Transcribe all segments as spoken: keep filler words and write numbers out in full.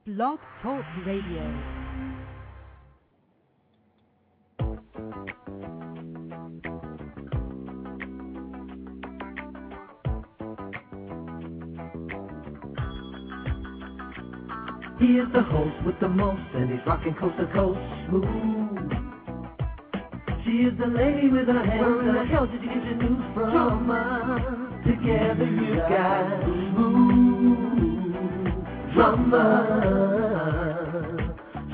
Blog Talk Radio. He is the host with the most, and he's rocking coast to coast, smooth. She is the lady with her hands. Where in the hell did you get your news from? Drama. Together you got smooth drama.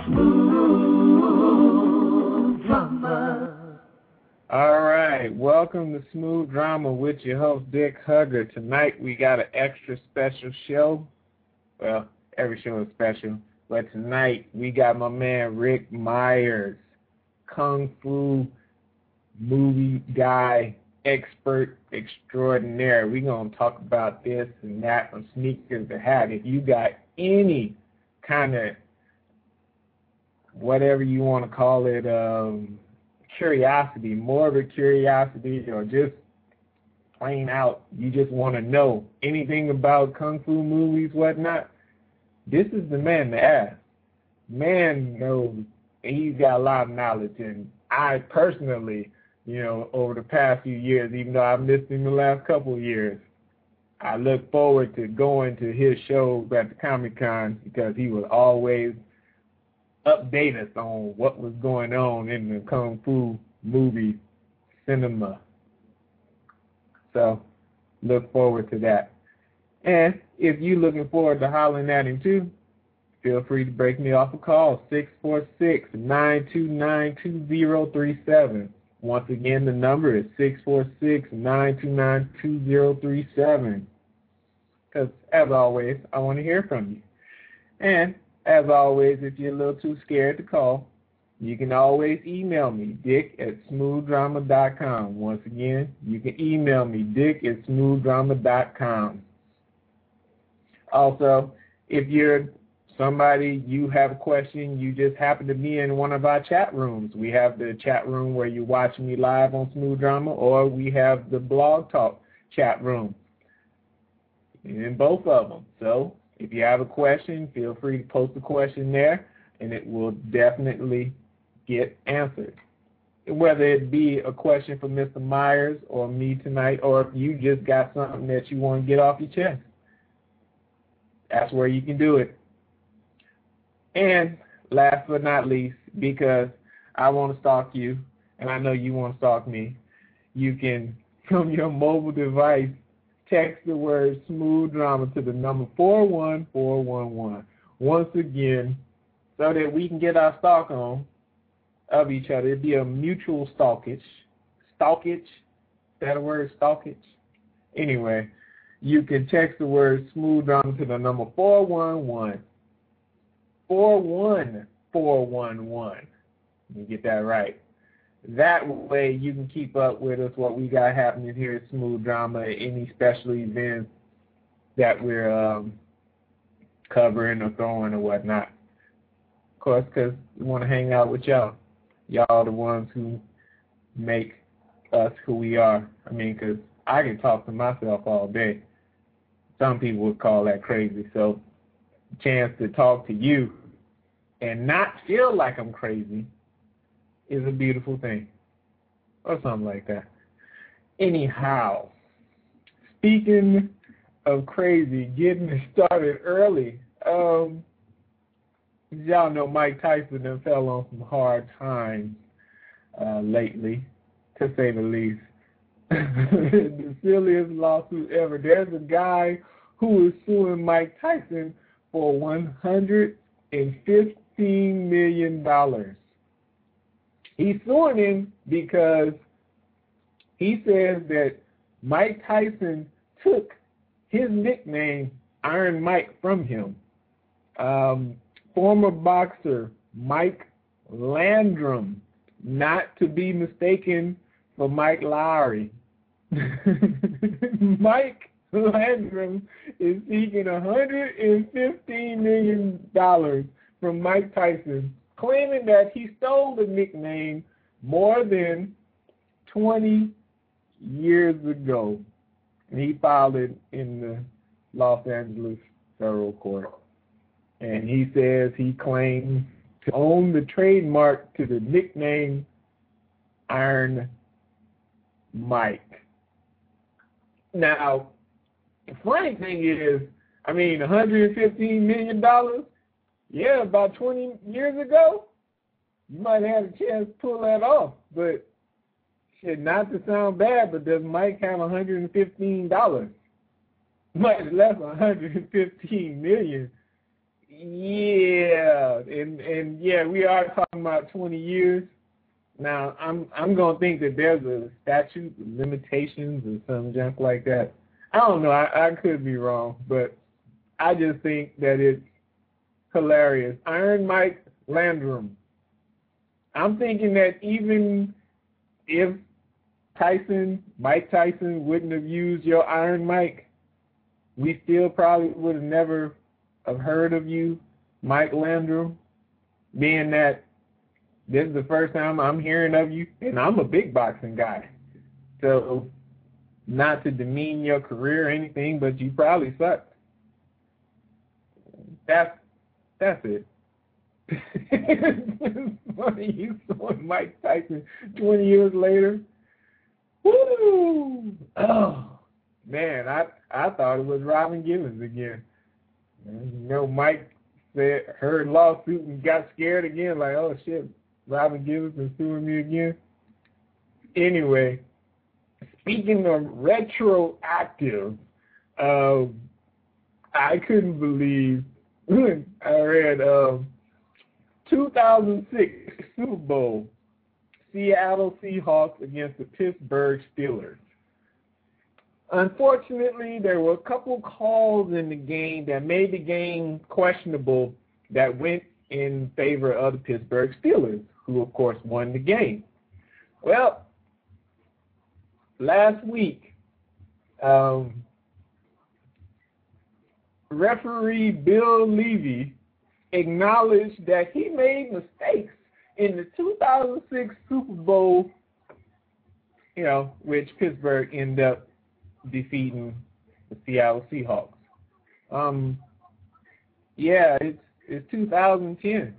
Smooth drama. All right, welcome to Smooth Drama with your host, Dick Hugger. Tonight we got an extra special show. Well, every show is special, but tonight we got my man Rick Myers, Kung Fu movie guy, expert extraordinaire. We're going to talk about this and that from sneakers to hat. If you got any kind of, whatever you want to call it, um, curiosity, morbid curiosity, or just plain out, you just want to know anything about Kung Fu movies, whatnot, this is the man to ask. Man knows, and he's got a lot of knowledge. And I personally, you know, over the past few years, even though I've missed him the last couple of years, I look forward to going to his shows at the Comic-Con because he would always update us on what was going on in the Kung Fu movie cinema. So, look forward to that. And if you're looking forward to hollering at him too, feel free to break me off a call, six four six, nine two nine, two zero three seven. Once again, the number is six four six, nine two nine, two zero three seven. Because, as always, I want to hear from you. And, as always, if you're a little too scared to call, you can always email me, dick at smooth drama dot com. Once again, you can email me, dick at smooth drama dot com. Also, if you're somebody, you have a question, you just happen to be in one of our chat rooms. We have the chat room where you're watching me live on Smooth Drama, or we have the Blog Talk chat room. In both of them. So, if you have a question, feel free to post a question there, and it will definitely get answered. Whether it be a question for Mister Myers or me tonight, or if you just got something that you want to get off your chest. That's where you can do it. And last but not least, because I want to stalk you, and I know you want to stalk me, you can, from your mobile device, text the word Smooth Drama to the number four one four one one. Once again, so that we can get our stalk on of each other. It'd be a mutual stalkage. Stalkage? Is that a word, stalkage? Anyway, you can text the word Smooth Drama to the number four one one. four one four one one. Let me get that right. That way you can keep up with us, what we got happening here at Smooth Drama, any special events that we're um, covering or throwing or whatnot. Of course, because we want to hang out with y'all. Y'all are the ones who make us who we are. I mean, because I can talk to myself all day. Some people would call that crazy. So, chance to talk to you and not feel like I'm crazy is a beautiful thing. Or something like that. Anyhow, speaking of crazy, getting started early, um, y'all know Mike Tyson done fell on some hard times uh, lately, to say the least. The silliest lawsuit ever. There's a guy who is suing Mike Tyson for one hundred fifteen million dollars. He's suing him because he says that Mike Tyson took his nickname, Iron Mike, from him. Um, former boxer Mike Landrum, not to be mistaken for Mike Lowry. Mike Landrum is seeking one hundred fifteen million dollars from Mike Tyson, claiming that he stole the nickname more than twenty years ago. And he filed it in the Los Angeles federal court. and he says he claims to own the trademark to the nickname Iron Mike. Now, the funny thing is, I mean, one hundred fifteen million dollars, yeah, about twenty years ago, you might have a chance to pull that off. But, shit, not to sound bad, but does Mike have one hundred fifteen dollars? Much less one hundred fifteen million dollars. Yeah, and, and yeah, we are talking about twenty years. Now, I'm I'm going to think that there's a statute of limitations or some junk like that. I don't know. I, I could be wrong, but I just think that it's hilarious. Iron Mike Landrum. I'm thinking that even if Tyson, Mike Tyson, wouldn't have used your Iron Mike, we still probably would have never have heard of you, Mike Landrum, being that this is the first time I'm hearing of you, and I'm a big boxing guy. So, not to demean your career or anything, but you probably sucked. That's, that's it. It's funny you saw Mike Tyson twenty years later. Woo! Oh, man, I, I thought it was Robin Givens again. And, you know, Mike said, heard lawsuit and got scared again, like, oh, shit, Robin Givens is suing me again. Anyway, speaking of retroactive, uh, I couldn't believe I read uh, two thousand six Super Bowl, Seattle Seahawks against the Pittsburgh Steelers. Unfortunately, there were a couple calls in the game that made the game questionable that went in favor of the Pittsburgh Steelers, who, of course, won the game. Well, last week, um, referee Bill Levy acknowledged that he made mistakes in the two thousand six Super Bowl, you know, which Pittsburgh ended up defeating the Seattle Seahawks. Um, yeah, it's it's two thousand ten.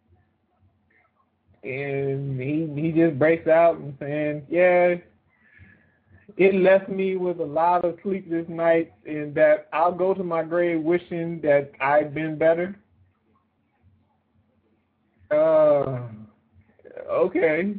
And he he just breaks out and saying, yeah, it left me with a lot of sleepless nights, and that I'll go to my grave wishing that I'd been better. Uh, okay.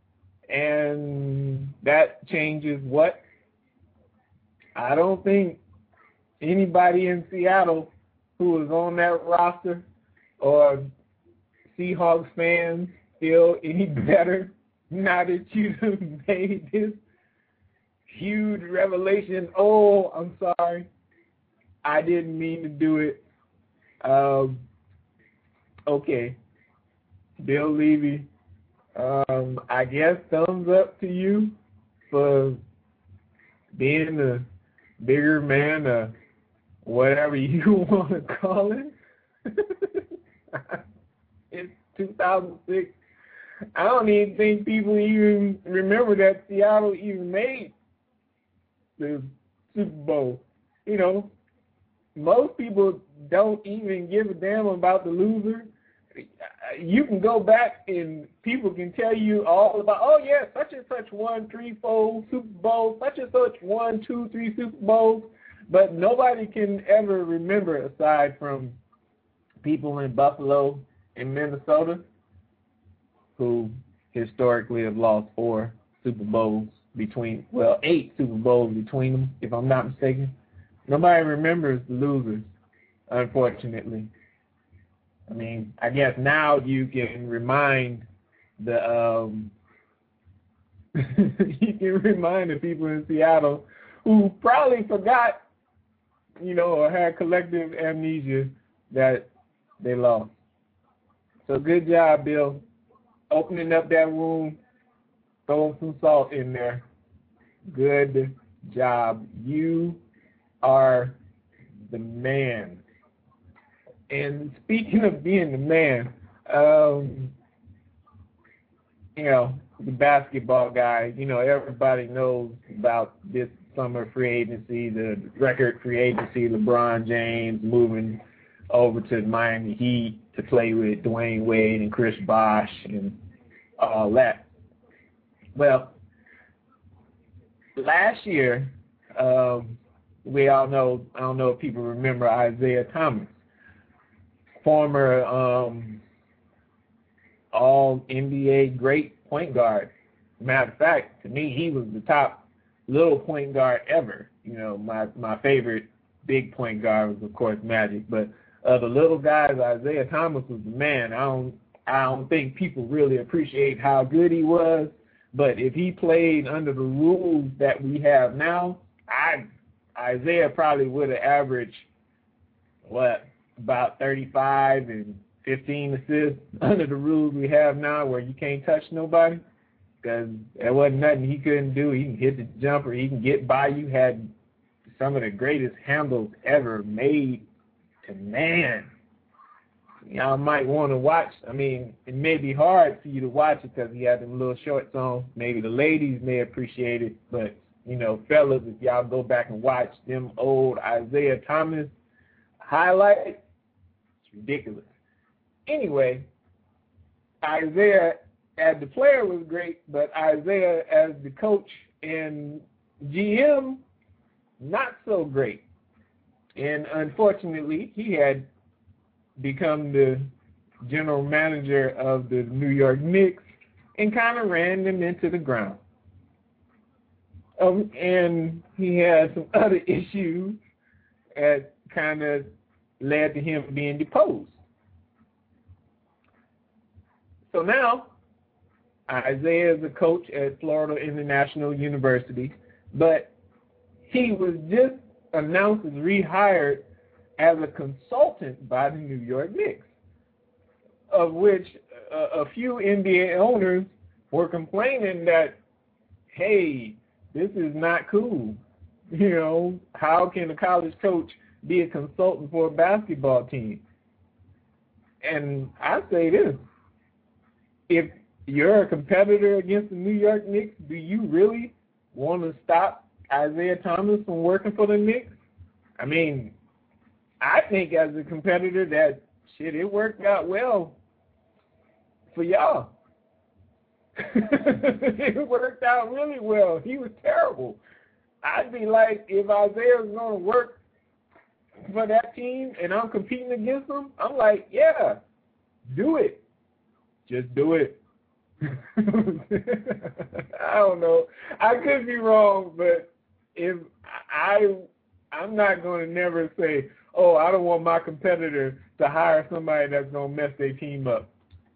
And that changes what? I don't think anybody in Seattle who was on that roster or Seahawks fans feel any better now that you made this huge revelation. Oh, I'm sorry. I didn't mean to do it. Um, okay. Bill Levy, um, I guess thumbs up to you for being a bigger man, or whatever you want to call it. It's two thousand six. I don't even think people even remember that Seattle even made the Super Bowl. You know, most people don't even give a damn about the loser. You can go back and people can tell you all about, oh, yeah, such and such won three, four Super Bowls, such and such won two, three Super Bowls, but nobody can ever remember, aside from people in Buffalo and Minnesota, who historically have lost four Super Bowls between, well, eight Super Bowls between them, if I'm not mistaken. Nobody remembers the losers, unfortunately. I mean, I guess now you can remind the um, you can remind the people in Seattle who probably forgot, you know, or had collective amnesia that they lost. So good job, Bill, opening up that room, throwing some salt in there. Good job. You are the man. And speaking of being the man, um, you know, the basketball guy, you know, everybody knows about this summer free agency, the record free agency, LeBron James moving over to Miami Heat to play with Dwayne Wade and Chris Bosh and all that. Well, last year, um, we all know, I don't know if people remember Isaiah Thomas, former um, all N B A great point guard. Matter of fact, to me, he was the top little point guard ever. You know, my, my favorite big point guard was, of course, Magic. But uh, the little guys, Isaiah Thomas was the man. I don't, I don't think people really appreciate how good he was. But if he played under the rules that we have now, I Isaiah probably would have averaged, what, about thirty-five and fifteen assists under the rules we have now where you can't touch nobody, because there wasn't nothing he couldn't do. He can hit the jumper. He can get by you. Had some of the greatest handles ever made to man. Y'all might want to watch. I mean, it may be hard for you to watch it because he had them little shorts on. Maybe the ladies may appreciate it, but, you know, fellas, if y'all go back and watch them old Isaiah Thomas highlights, it's ridiculous. Anyway, Isaiah as the player was great, but Isaiah as the coach and G M, not so great. And unfortunately, he had become the general manager of the New York Knicks and kind of ran them into the ground. Um, and he had some other issues that kind of led to him being deposed. So now, Isaiah is a coach at Florida International University, but he was just announced as rehired as a consultant by the New York Knicks, of which uh, a few N B A owners were complaining that, hey, this is not cool. You know, how can a college coach be a consultant for a basketball team? And I say this, if you're a competitor against the New York Knicks, do you really want to stop Isaiah Thomas from working for the Knicks? I mean, I think as a competitor that, shit, it worked out well for y'all. It worked out really well. He was terrible. I'd be like, if Isaiah's going to work for that team and I'm competing against him, I'm like, yeah, do it. Just do it. I don't know. I could be wrong, but if I, I'm not going to never say, oh, I don't want my competitor to hire somebody that's going to mess their team up.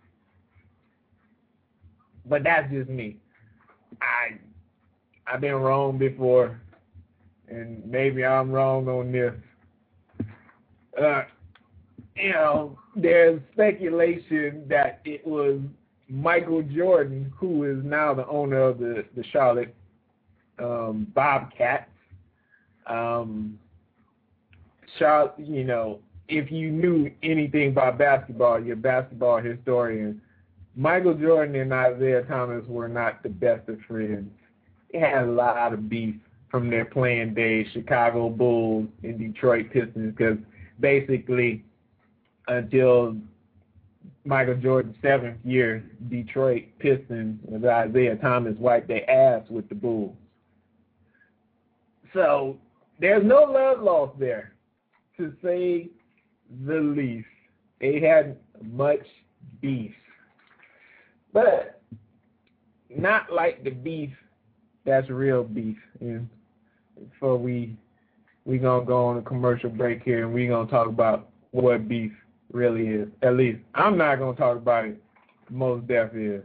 But that's just me. I, I've been wrong before, and maybe I'm wrong on this. Uh, you know, there's speculation that it was Michael Jordan, who is now the owner of the, the Charlotte um, Bobcats. Um, Charlotte, you know, if you knew anything about basketball, you're a basketball historian, Michael Jordan and Isaiah Thomas were not the best of friends. They had a lot of beef from their playing days, Chicago Bulls and Detroit Pistons, because basically until Michael Jordan's seventh year, Detroit Pistons with Isaiah Thomas wiped their ass with the Bulls. So there's no love lost there, to say the least. They had much beef. But not like the beef that's real beef. And before we we gonna go on a commercial break here, and we gonna talk about what beef really is. At least I'm not gonna talk about it. Most Def is.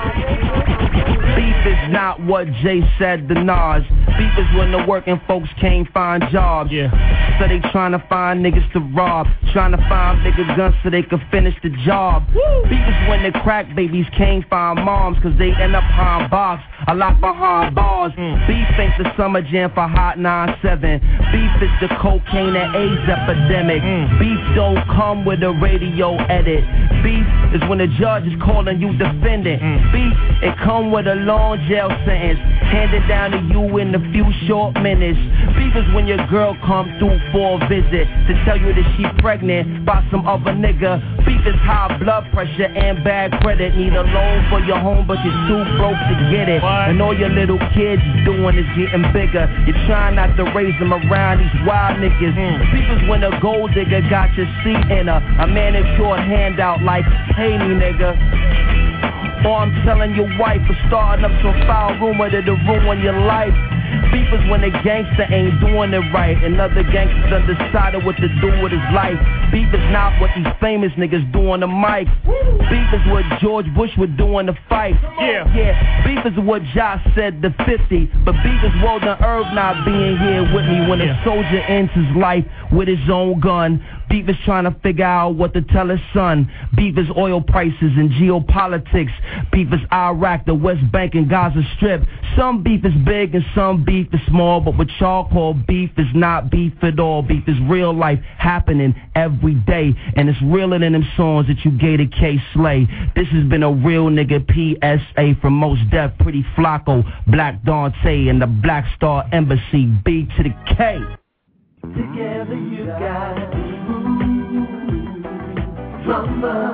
Beef is not what Jay said to Nas. Beef is when the working folks can't find jobs. Yeah. So they trying to find niggas to rob, trying to find bigger guns so they can finish the job. Woo. Beef is when the crack babies can't find moms, cause they end up behind bars, a lot behind bars. Mm. Beef ain't the summer jam for Hot nine seven. Beef is the cocaine and AIDS epidemic. Mm. Beef don't come with a radio edit. Beef is when the judge is calling you defendant. Mm. Beef, it come with a long jail sentence, handed down to you in a few short minutes. Beef is when your girl come through for a visit to tell you that she pregnant by some other nigga. Beef is high blood pressure and bad credit. Need a loan for your home, but you're too broke to get it. What? And all your little kids doing is getting bigger. You're trying not to raise them around these wild niggas. Mm. Beef is when a gold digger got your seat in a, a manicured handout like, hey me nigga. Or I'm telling your wife for starting up some foul rumor that'll ruin your life. Beef is when a gangster ain't doing it right, and other gangsters undecided what to do with his life. Beef is not what these famous niggas do on the mic. Beef is what George Bush would do in the fight. Yeah, yeah. Beef is what Josh said to fifty, but beef is Weldon Irv not being here with me when yeah. a soldier ends his life with his own gun. Beef is trying to figure out what to tell his son. Beef is oil prices and geopolitics. Beef is Iraq, the West Bank, and Gaza Strip. Some beef is big and some beef is small, but what y'all call beef is not beef at all. Beef is real life happening every day, and it's realer than them songs that you gave to K Slay. This has been a real nigga P S A from Mos Def, Pretty Flacco, Black Dante, and the Black Star Embassy. B to the K. Together you got smooth drama,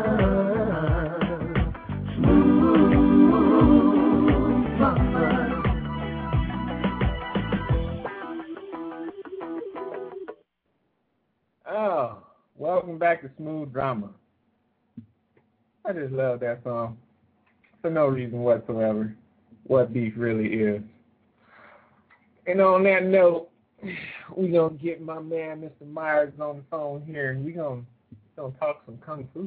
smooth drama. Oh, welcome back to Smooth Drama. I just love that song for no reason whatsoever. What beef really is. And on that note, we're going to get my man, Mister Myers, on the phone here, and we're going to talk some Kung Fu.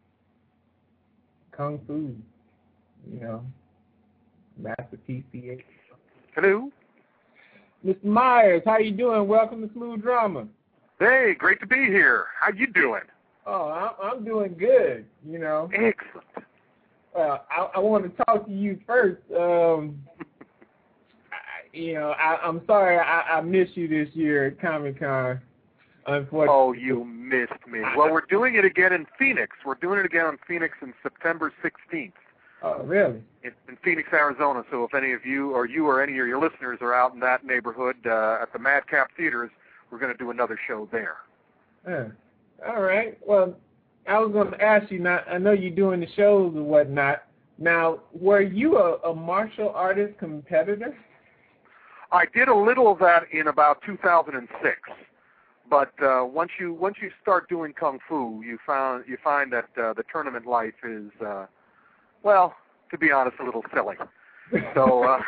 Kung Fu, you know, Master P C H. Hello. Mister Myers, how you doing? Welcome to Smooth Drama. Hey, great to be here. How you doing? Oh, I'm doing good, you know. Excellent. Well, I, I want to talk to you first. Um You know, I, I'm sorry I, I missed you this year at Comic-Con, unfortunately. Oh, you missed me. Well, we're doing it again in Phoenix. We're doing it again in Phoenix on September sixteenth. Oh, really? In, in Phoenix, Arizona. So if any of you or you or any of your listeners are out in that neighborhood uh, at the Madcap Theaters, we're going to do another show there. Yeah. All right. Well, I was going to ask you, now, I know you're doing the shows and whatnot. Now, were you a, a martial artist competitor? I did a little of that in about two thousand six, but uh, once you once you start doing kung fu, you found you find that uh, the tournament life is, uh, well, to be honest, a little silly. So, uh,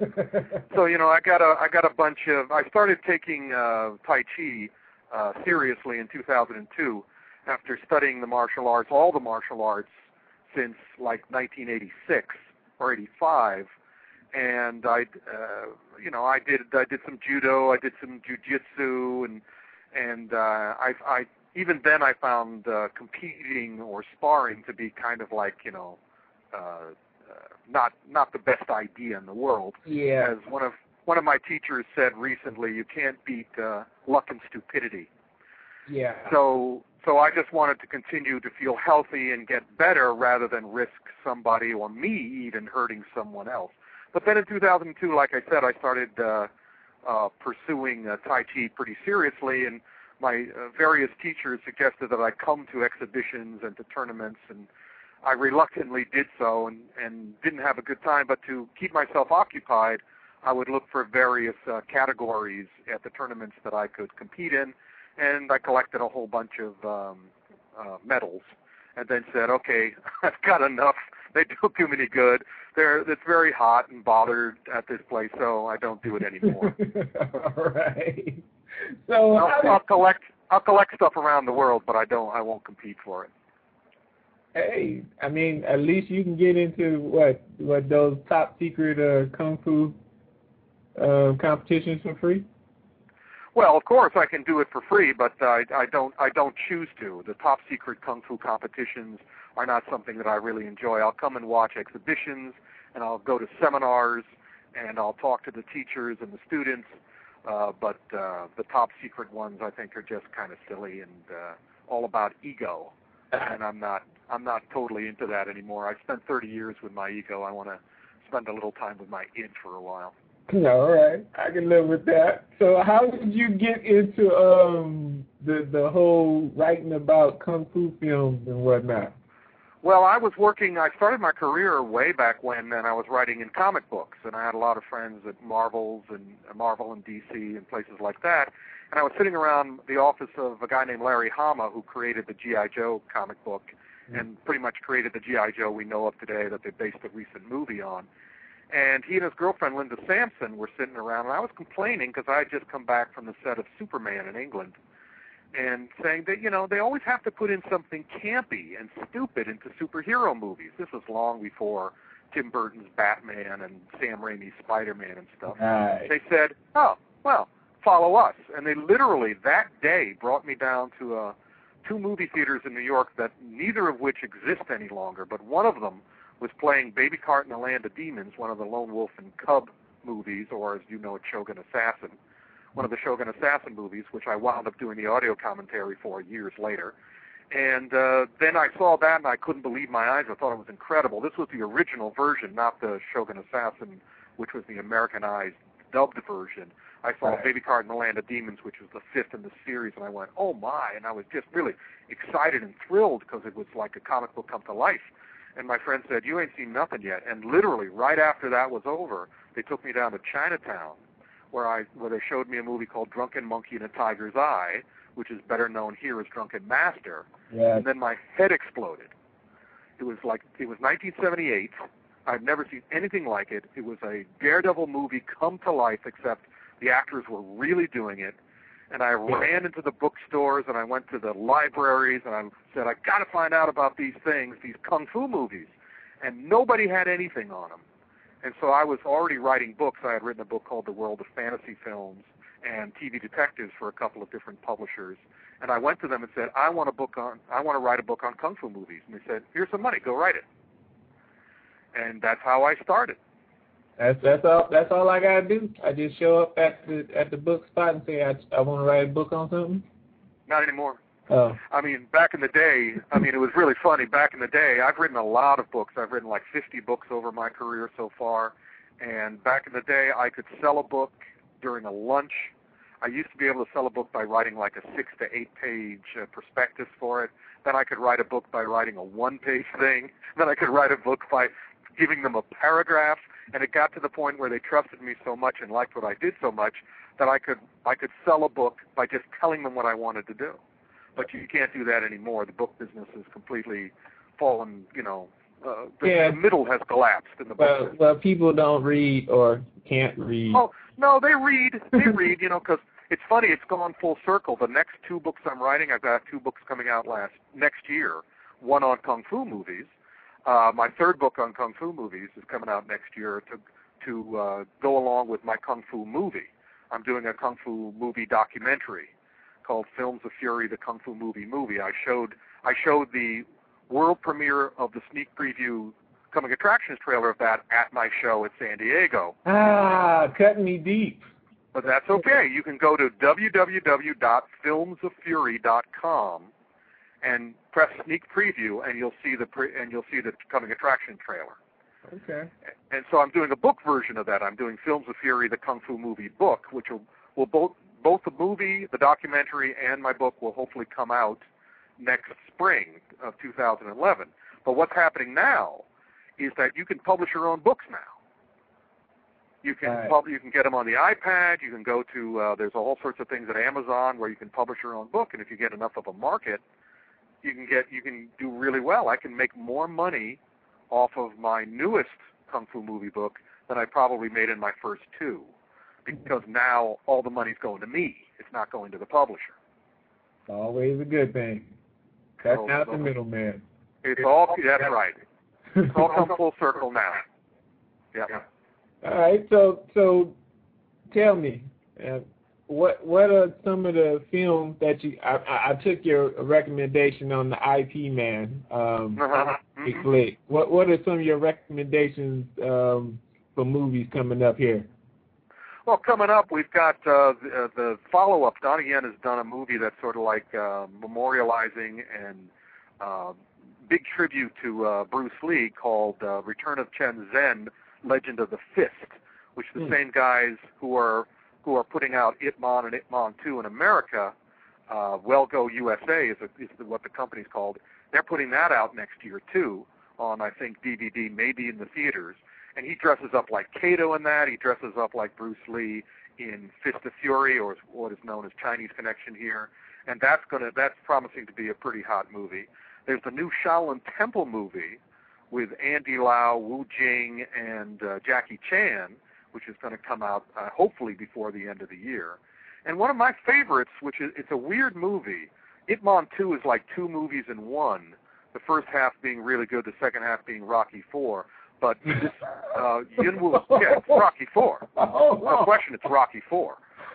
so you know, I got a I got a bunch of. I started taking uh, Tai Chi uh, seriously in two thousand two, after studying the martial arts, all the martial arts, since like nineteen eighty-six or eighty-five. And I, uh, you know, I did I did some judo, I did some jujitsu, and and uh, I, I even then I found uh, competing or sparring to be kind of like, you know, uh, uh, not not the best idea in the world. Yeah. As one of one of my teachers said recently, you can't beat uh, luck and stupidity. Yeah. So so I just wanted to continue to feel healthy and get better rather than risk somebody or me even hurting someone else. But then in two thousand two, like I said, I started uh, uh, pursuing uh, Tai Chi pretty seriously, and my uh, various teachers suggested that I come to exhibitions and to tournaments, and I reluctantly did so and, and didn't have a good time. But to keep myself occupied, I would look for various uh, categories at the tournaments that I could compete in, and I collected a whole bunch of um, uh, medals, and then said, okay, I've got enough. They don't do me any good. They're, it's very hot and bothered at this place, so I don't do it anymore. All right. So I'll, I'll collect. I'll collect stuff around the world, but I don't. I won't compete for it. Hey, I mean, at least you can get into what what those top secret uh, kung fu uh, competitions for free. Well, of course I can do it for free, but I, I don't. I don't choose to. The top secret kung fu competitions are not something that I really enjoy. I'll come and watch exhibitions, and I'll go to seminars, and I'll talk to the teachers and the students. Uh, but uh, the top secret ones, I think, are just kind of silly and uh, all about ego. And I'm not. I'm not totally into that anymore. I spent thirty years with my ego. I want to spend a little time with my id for a while. All right, I can live with that. So how did you get into um the the whole writing about kung fu films and whatnot? Well, I was working, I started my career way back when, and I was writing in comic books, and I had a lot of friends at Marvel's and uh, Marvel and D C and places like that, and I was sitting around the office of a guy named Larry Hama, who created the G I. Joe comic book, mm-hmm. and pretty much created the G I. Joe we know of today that they based a recent movie on. And he and his girlfriend, Linda Sampson, were sitting around, and I was complaining because I had just come back from the set of Superman in England, and saying that, you know, they always have to put in something campy and stupid into superhero movies. This was long before Tim Burton's Batman and Sam Raimi's Spider-Man and stuff. Right. They said, oh, well, follow us. And they literally that day brought me down to uh, two movie theaters in New York that neither of which exist any longer, but one of them was playing Baby Cart in the Land of Demons, one of the Lone Wolf and Cub movies, or as you know, Shogun Assassin, one of the Shogun Assassin movies, which I wound up doing the audio commentary for years later. And uh, then I saw that, and I couldn't believe my eyes. I thought it was incredible. This was the original version, not the Shogun Assassin, which was the Americanized, dubbed version. I saw Right. Baby Cart in the Land of Demons, which was the fifth in the series, and I went, oh, my. And I was just really excited and thrilled because it was like a comic book come to life. And my friend said, you ain't seen nothing yet. And literally, right after that was over, they took me down to Chinatown, where I where they showed me a movie called Drunken Monkey in a Tiger's Eye, which is better known here as Drunken Master. Yeah. And then my head exploded. It was like, it was nineteen seventy-eight. I've never seen anything like it. It was a Daredevil movie come to life, except the actors were really doing it. And I ran into the bookstores, and I went to the libraries, and I said, I got to find out about these things, these kung fu movies. And nobody had anything on them. And so I was already writing books. I had written a book called The World of Fantasy Films and T V Detectives for a couple of different publishers. And I went to them and said, I want a book on, I want to write a book on kung fu movies. And they said, here's some money, go write it. And that's how I started. That's that's all. That's all I gotta do. I just show up at the at the book spot and say I I want to write a book on something. Not anymore. Oh. I mean, back in the day, I mean, it was really funny. Back in the day, I've written a lot of books. I've written like fifty books over my career so far. And back in the day, I could sell a book during a lunch. I used to be able to sell a book by writing like a six to eight page uh, prospectus for it. Then I could write a book by writing a one page thing. Then I could write a book by giving them a paragraph. And it got to the point where they trusted me so much and liked what I did so much that I could I could sell a book by just telling them what I wanted to do. But you can't do that anymore. The book business has completely fallen, you know, uh, the, Yeah. the middle has collapsed in the book Well, business. well, people don't read or can't read. Oh, no, they read. They read, you know, because it's funny. It's gone full circle. The next two books I'm writing, I've got two books coming out last next year, one on kung fu movies. Uh, my third book on kung fu movies is coming out next year to to uh, go along with my kung fu movie. I'm doing a kung fu movie documentary called Films of Fury, the Kung Fu Movie movie. I showed I showed the world premiere of the sneak preview coming attractions trailer of that at my show at San Diego. Ah, cutting me deep. But that's okay. You can go to w w w dot films of fury dot com and press sneak preview, and you'll see the pre- and you'll see the coming attraction trailer. Okay. And so I'm doing a book version of that. I'm doing Films of Fury, the Kung Fu Movie book, which will will both both the movie, the documentary, and my book will hopefully come out next spring of two thousand eleven. But what's happening now is that you can publish your own books now. You can Right. pub- you can get them on the iPad. You can go to uh, there's all sorts of things at Amazon where you can publish your own book, and if you get enough of a market, you can get you can do really well. I can make more money off of my newest Kung Fu movie book than I probably made in my first two, because now all the money's going to me. It's not going to the publisher. Always a good thing. That's So- not so the middleman. It's all that's right. It's all come full circle now. Yeah. All right. So so tell me, uh, what what are some of the films that you? I, I, I took your recommendation on the I P Man um, Uh-huh. big Mhm. flick. What what are some of your recommendations um, for movies coming up here? Well, coming up, we've got uh, the, uh, the follow-up. Donnie Yen has done a movie that's sort of like uh, memorializing and uh, big tribute to uh, Bruce Lee called uh, Return of Chen Zhen, Legend of the Fist, which the mm. same guys who are who are putting out Ip Man and Ip Man two in America, uh, Wellgo U S A is, a, is what the company's called. They're putting that out next year too on, I think, D V D, maybe in the theaters. And he dresses up like Kato in that. He dresses up like Bruce Lee in Fist of Fury, or what is known as Chinese Connection here. And that's gonna that's promising to be a pretty hot movie. There's the new Shaolin Temple movie with Andy Lau, Wu Jing, and uh, Jackie Chan, which is going to come out uh, hopefully before the end of the year. And one of my favorites, which is it's a weird movie. Ip Man two is like two movies in one. The first half being really good, the second half being Rocky four. But this uh, Yuen-Woo, yeah, it's Rocky four. No question, it's Rocky four.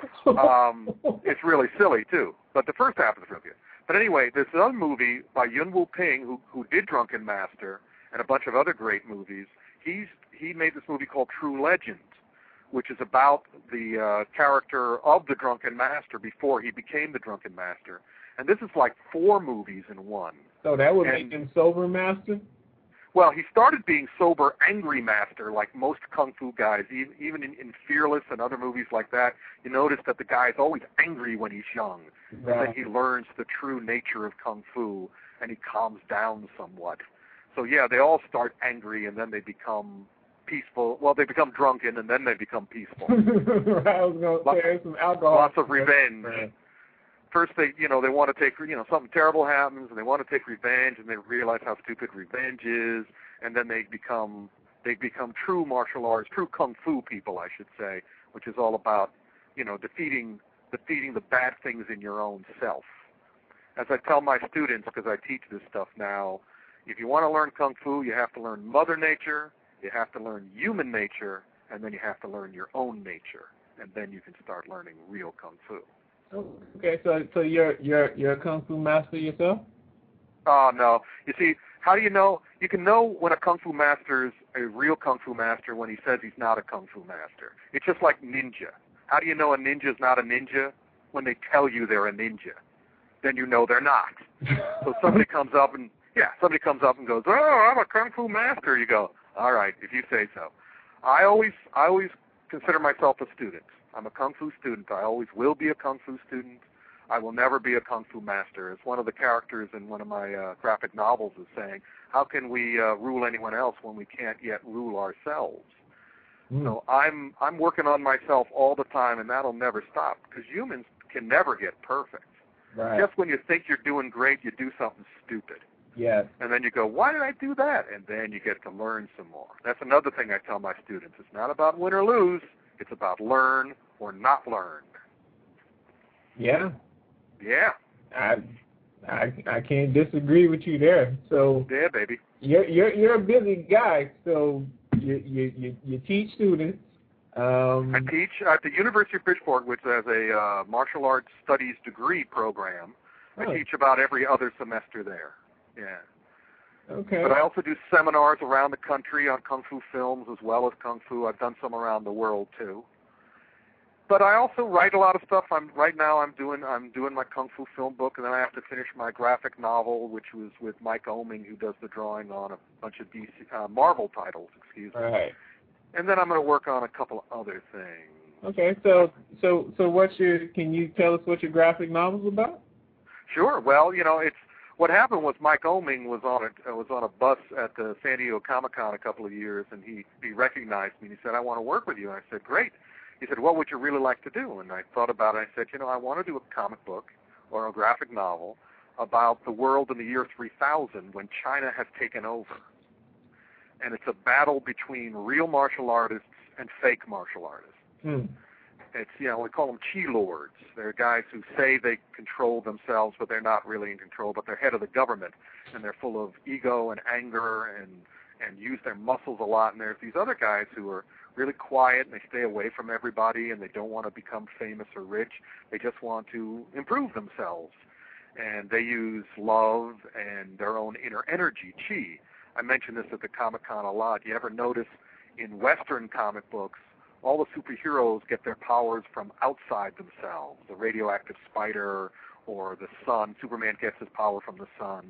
Um, it's really silly too. But the first half is really good. But anyway, this other movie by Yuen-Woo Ping, who who did Drunken Master and a bunch of other great movies. He's he made this movie called True Legend, which is about the uh, character of the Drunken Master before he became the Drunken Master. And this is like four movies in one. So that would and, make him Sober Master? Well, he started being Sober Angry Master, like most Kung Fu guys. Even in, in Fearless and other movies like that, you notice that the guy's always angry when he's young. Right. And then he learns the true nature of Kung Fu, and he calms down somewhat. So, yeah, they all start angry, and then they become peaceful. Well, they become drunken, and then they become peaceful. I was going to say there's some alcohol. Lots of revenge. Right. First, they you know they want to take you know something terrible happens, and they want to take revenge, and they realize how stupid revenge is, and then they become they become true martial arts, true kung fu people, I should say, which is all about you know defeating defeating the bad things in your own self. As I tell my students, because I teach this stuff now, if you want to learn kung fu, you have to learn Mother Nature, you have to learn human nature, and then you have to learn your own nature, and then you can start learning real kung fu. Okay, so so you're you're you're a kung fu master yourself? Oh no! You see, how do you know? You can know when a kung fu master is a real kung fu master when he says he's not a kung fu master. It's just like ninja. How do you know a ninja is not a ninja? When they tell you they're a ninja, then you know they're not. So somebody comes up and yeah, somebody comes up and goes, "Oh, I'm a kung fu master." You go, "All right, if you say so." I always I always consider myself a student. I'm a Kung Fu student. I always will be a Kung Fu student. I will never be a Kung Fu master. As one of the characters in one of my uh, graphic novels is saying, how can we uh, rule anyone else when we can't yet rule ourselves? Mm. So I'm I'm working on myself all the time, and that'll never stop, because humans can never get perfect. Right. Just when you think you're doing great, you do something stupid. Yes. And then you go, why did I do that? And then you get to learn some more. That's another thing I tell my students. It's not about win or lose. It's about learn or not learn. Yeah. Yeah. I I I can't disagree with you there. So yeah, baby. You're you're you're a busy guy. So you you you, you teach students. Um, I teach at the University of Bridgeport, which has a uh, martial arts studies degree program. Oh. I teach about every other semester there. Yeah. Okay. But I also do seminars around the country on Kung Fu films as well as Kung Fu. I've done some around the world too. But I also write a lot of stuff. I'm right now. I'm doing. I'm doing my Kung Fu film book, and then I have to finish my graphic novel, which was with Mike Oeming, who does the drawing on a bunch of D C, uh, Marvel titles. Excuse me. Right. And then I'm going to work on a couple of other things. Okay. So, so, so, what's your? Can you tell us what your graphic novel's about? Sure. Well, you know, it's what happened was Mike Oeming was on a uh, was on a bus at the San Diego Comic-Con a couple of years, and he he recognized me. and He said, "I want to work with you." And I said, "Great." He said, "What would you really like to do?" And I thought about it. I said, "You know, I want to do a comic book or a graphic novel about the world in the year three thousand when China has taken over. And it's a battle between real martial artists and fake martial artists. Hmm. It's, you know, we call them chi lords. They're guys who say they control themselves, but they're not really in control, but they're head of the government, and they're full of ego and anger and, and use their muscles a lot. And there's these other guys who are really quiet, and they stay away from everybody, and they don't want to become famous or rich. They just want to improve themselves. And they use love and their own inner energy, chi. I mention this at the Comic-Con a lot. You ever notice in Western comic books, all the superheroes get their powers from outside themselves, the radioactive spider or the sun. Superman gets his power from the sun.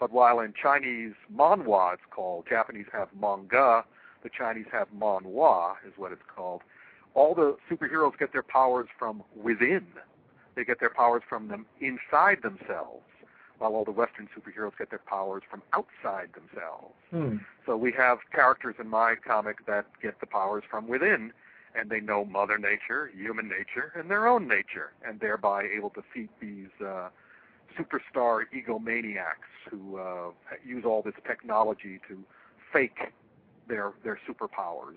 But while in Chinese manhwa it's called, Japanese have manga, the Chinese have manhwa is what it's called. All the superheroes get their powers from within. They get their powers from them inside themselves, while all the Western superheroes get their powers from outside themselves. Hmm. So we have characters in my comic that get the powers from within, and they know Mother Nature, human nature, and their own nature, and thereby able to defeat these uh, superstar egomaniacs who uh, use all this technology to fake their their superpowers.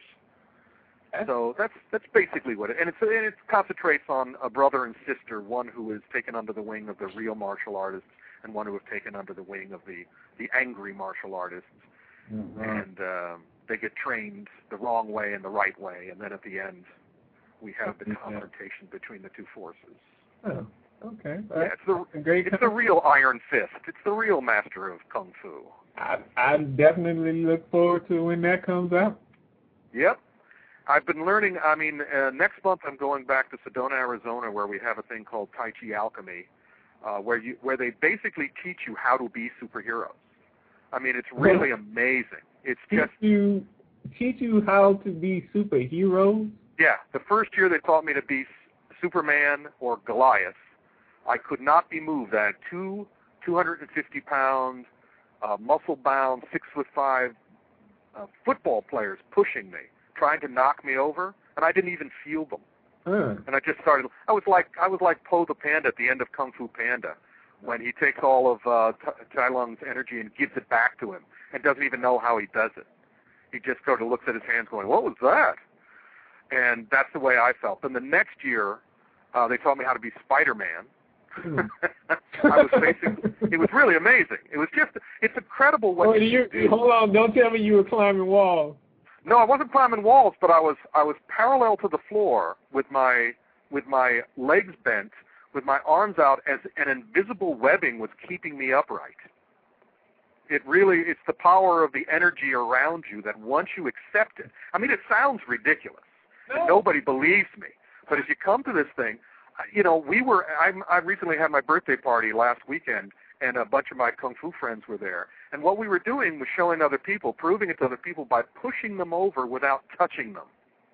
So that's that's basically what it, and it's and it concentrates on a brother and sister, one who is taken under the wing of the real martial artists, and one who have taken under the wing of the the angry martial artists, Mm-hmm. and uh, they get trained the wrong way and the right way, and then at the end, we have the confrontation between the two forces. Oh, okay. Yeah, it's the a great it's the real Iron Fist. It's the real master of Kung Fu. I, I definitely look forward to when that comes out. Yep. I've been learning, I mean, uh, next month I'm going back to Sedona, Arizona, where we have a thing called Tai Chi Alchemy, uh, where you where they basically teach you how to be superheroes. I mean, it's really amazing. It's teach just you teach you how to be superheroes. Yeah, the first year they taught me to be Superman or Goliath. I could not be moved. I had two two hundred fifty pound, uh, muscle-bound, six foot five uh, football players pushing me, trying to knock me over, and I didn't even feel them. Huh. And I just started. I was like I was like Po the Panda at the end of Kung Fu Panda, when he takes all of uh, Tai Lung's energy and gives it back to him, and doesn't even know how he does it. He just sort of looks at his hands, going, "What was that?" And that's the way I felt. Then the next year, uh, they taught me how to be Spider-Man. I was facing. It was really amazing. It was just. It's incredible what Oh, you you, can do. hold on! Don't tell me you were climbing walls. No, I wasn't climbing walls, but I was. I was parallel to the floor with my with my legs bent, with my arms out, as an invisible webbing was keeping me upright. It really, it's the power of the energy around you that once you accept it, I mean, it sounds ridiculous. No. And nobody believes me. But as you come to this thing, you know, we were, I'm, I recently had my birthday party last weekend, and a bunch of my Kung Fu friends were there. And what we were doing was showing other people, proving it to other people by pushing them over without touching them.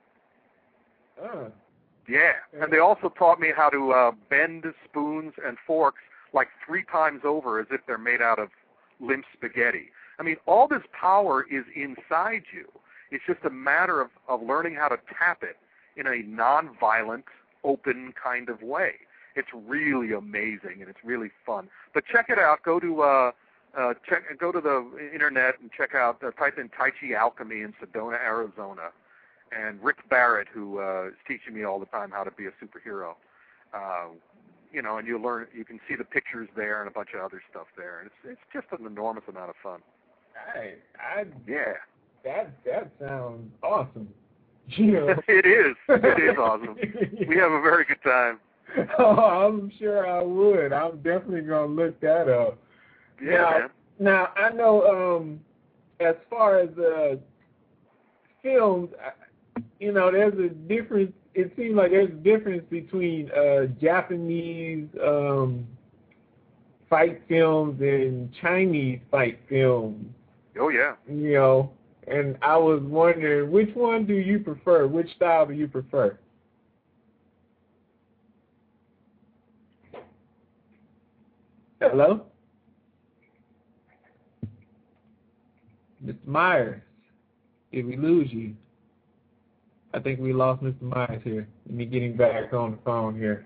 Uh, Yeah, and they also taught me how to uh, bend spoons and forks like three times over as if they're made out of limp spaghetti. I mean, all this power is inside you. It's just a matter of, of learning how to tap it in a nonviolent, open kind of way. It's really amazing, and it's really fun. But check it out. Go to uh, uh, check, go to the internet and check out, uh, type in Tai Chi Alchemy in Sedona, Arizona. And Rick Barrett, who uh, is teaching me all the time how to be a superhero. Uh, you know, and you learn, you can see the pictures there and a bunch of other stuff there. And it's it's just an enormous amount of fun. I, I, Yeah. that that sounds awesome. You know. It is. It is awesome. We have a very good time. Oh, I'm sure I would. I'm definitely gonna look that up. Yeah, now, man. Now I know, um, as far as uh, films, you know, there's a difference. It seems like there's a difference between uh, Japanese um, fight films and Chinese fight films. Oh, yeah. You know, and I was wondering, which one do you prefer? Which style do you prefer? Hello? Mister Myers, did we lose you? I think we lost Mister Myers here. Let me get him back on the phone here.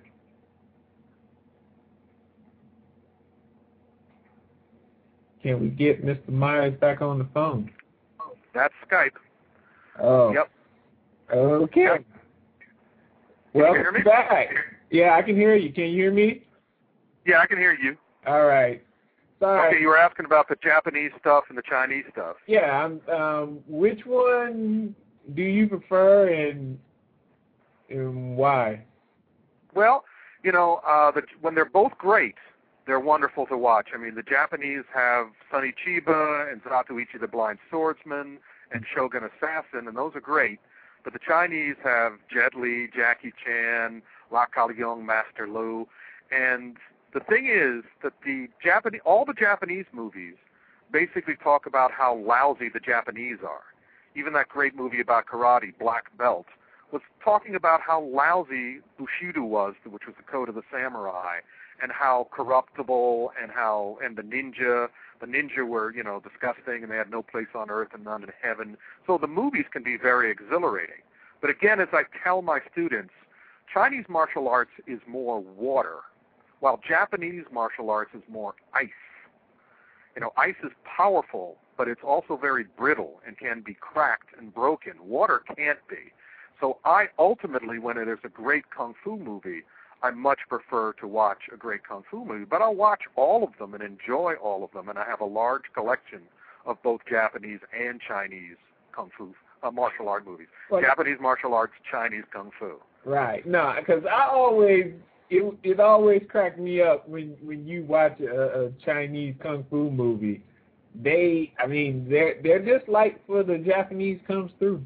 Can we get Mister Myers back on the phone? That's Skype. Oh. Yep. Okay. Yep. Well, Can you hear me? back. Yeah, I can hear you. Can you hear me? Yeah, I can hear you. All right. Sorry. Okay, you were asking about the Japanese stuff and the Chinese stuff. Yeah. I'm, um, which one do you prefer, and and why? Well, you know, uh, the, when they're both great, they're wonderful to watch. I mean, the Japanese have Sonny Chiba and Zatoichi the Blind Swordsman and Shogun Assassin, and those are great. But the Chinese have Jet Li, Jackie Chan, La Kaliong, Master Lu, and the thing is that the Japanese, all the Japanese movies basically talk about how lousy the Japanese are. Even that great movie about karate, Black Belt, was talking about how lousy Bushido was, which was the code of the samurai, and how corruptible and how and the ninja, the ninja were, you know, disgusting and they had no place on earth and none in heaven. So the movies can be very exhilarating. But again, as I tell my students, Chinese martial arts is more water, while Japanese martial arts is more ice. You know, ice is powerful, but it's also very brittle and can be cracked and broken. Water can't be. So I ultimately, when there's a great kung fu movie, I much prefer to watch a great kung fu movie. But I'll watch all of them and enjoy all of them, and I have a large collection of both Japanese and Chinese kung fu uh, martial art movies. Well, Japanese martial arts, Chinese kung fu. Right. No, because I always it it always cracked me up when when you watch a, a Chinese kung fu movie. They, I mean, their their dislike for the Japanese comes through.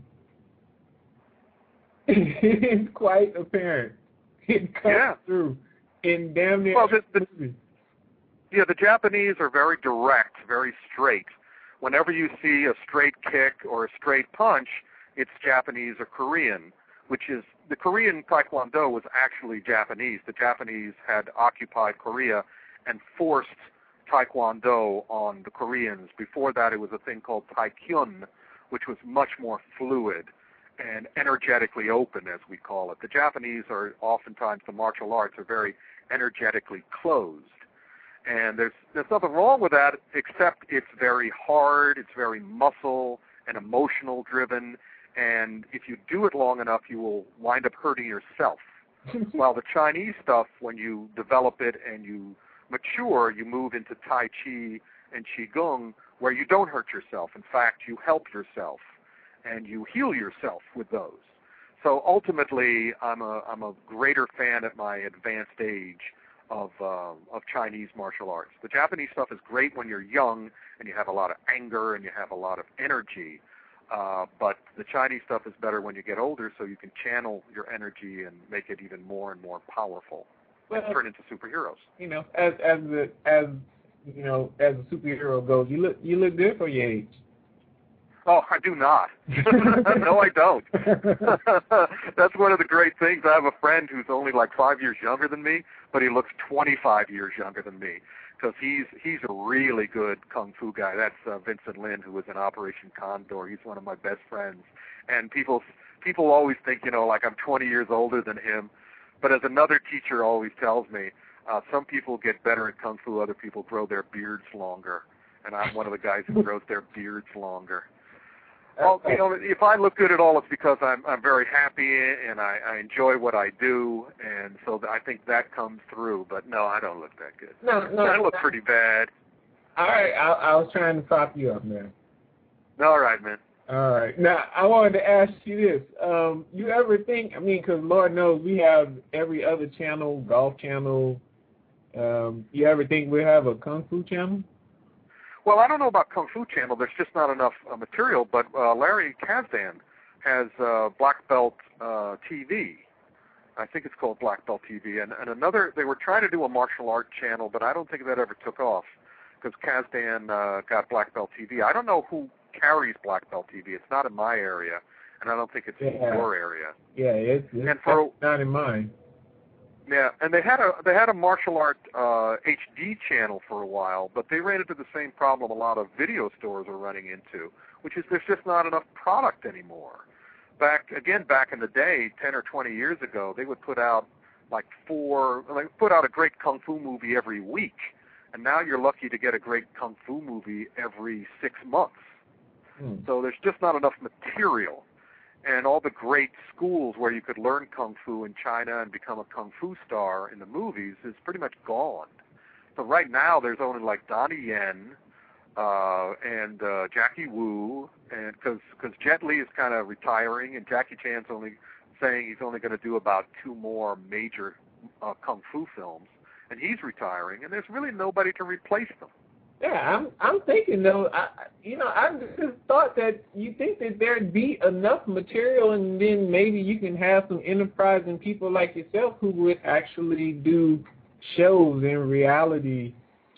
It's quite apparent. It comes yeah. through in damn near well, the, the, movies. Yeah, the Japanese are very direct, very straight. Whenever you see a straight kick or a straight punch, it's Japanese or Korean, which is, the Korean Taekwondo was actually Japanese. The Japanese had occupied Korea and forced Taekwondo on the Koreans. Before that, it was a thing called Taikyun, which was much more fluid and energetically open, as we call it. The Japanese are oftentimes, the martial arts are very energetically closed. And there's there's nothing wrong with that, except it's very hard, it's very muscle and emotional driven, and if you do it long enough, you will wind up hurting yourself. While the Chinese stuff, when you develop it and you mature, you move into Tai Chi and Qigong, where you don't hurt yourself. In fact, you help yourself and you heal yourself with those. So ultimately, I'm a I'm a greater fan at my advanced age of uh, of Chinese martial arts. The Japanese stuff is great when you're young and you have a lot of anger and you have a lot of energy, uh, but the Chinese stuff is better when you get older, so you can channel your energy and make it even more and more powerful. Well, and turn into superheroes. You know, as as the as you know, as a superhero goes, you look you look good for your age. Oh, I do not. No, I don't. That's one of the great things. I have a friend who's only like five years younger than me, but he looks twenty-five years younger than me because he's he's a really good kung fu guy. That's uh, Vincent Lin, who was in Operation Condor. He's one of my best friends. And people people always think, you know, like I'm twenty years older than him. But as another teacher always tells me, uh, some people get better at kung fu, other people grow their beards longer. And I'm one of the guys who grows their beards longer. Well, you know, if I look good at all, it's because I'm I'm very happy and I, I enjoy what I do, and so I think that comes through. But no, I don't look that good. No, no, I look pretty bad. All right, I, I was trying to prop you up, man. All right, man. All right. Now, I wanted to ask you this. Um, you ever think, I mean, because Lord knows we have every other channel, Golf Channel. Um, you ever think we have a Kung Fu channel? Well, I don't know about Kung Fu Channel. There's just not enough uh, material. But uh, Larry Kazdan has uh, Black Belt uh, T V. I think it's called Black Belt T V. And, and another, they were trying to do a martial art channel, but I don't think that ever took off because Kazdan uh, got Black Belt T V. I don't know who carries Black Belt T V. It's not in my area, and I don't think it's yeah. in your area. Yeah, it's, it's and for, not in mine. Yeah, and they had a they had a martial art uh, H D channel for a while, but they ran into the same problem a lot of video stores are running into, which is there's just not enough product anymore. Back again, back in the day, ten or twenty years ago, they would put out like four, like put out a great kung fu movie every week, and now you're lucky to get a great kung fu movie every six months. Hmm. So there's just not enough material. And all the great schools where you could learn kung fu in China and become a kung fu star in the movies is pretty much gone. So right now there's only like Donnie Yen uh, and uh, Jackie Wu, and because because Jet Li is kind of retiring, and Jackie Chan's only saying he's only going to do about two more major uh, kung fu films, and he's retiring, and there's really nobody to replace them. Yeah, I'm I'm thinking though, I, you know, I just thought that you think that there'd be enough material, and then maybe you can have some enterprising people like yourself who would actually do shows and reality